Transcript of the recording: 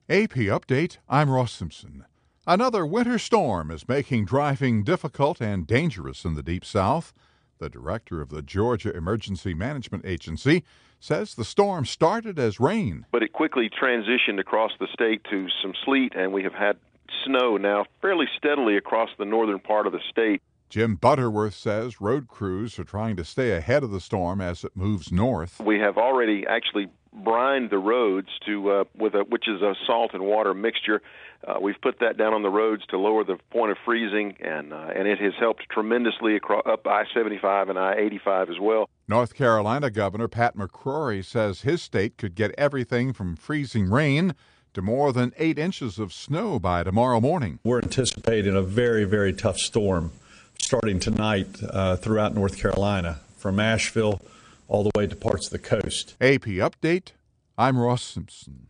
AP Update, I'm Ross Simpson. Another winter storm is making driving difficult and dangerous in the Deep South. The director of the Georgia Emergency Management Agency says the storm started as rain. But it quickly transitioned across the state to some sleet, and we have had snow now fairly steadily across the northern part of the state. Jim Butterworth says road crews are trying to stay ahead of the storm as it moves north. We have already actually brined the roads which is a salt and water mixture. We've put that down on the roads to lower the point of freezing, and it has helped tremendously up I-75 and I-85 as well. North Carolina Governor Pat McCrory says his state could get everything from freezing rain to more than 8 inches of snow by tomorrow morning. We're anticipating a very, very tough storm starting tonight throughout North Carolina, from Asheville all the way to parts of the coast. AP Update, I'm Ross Simpson.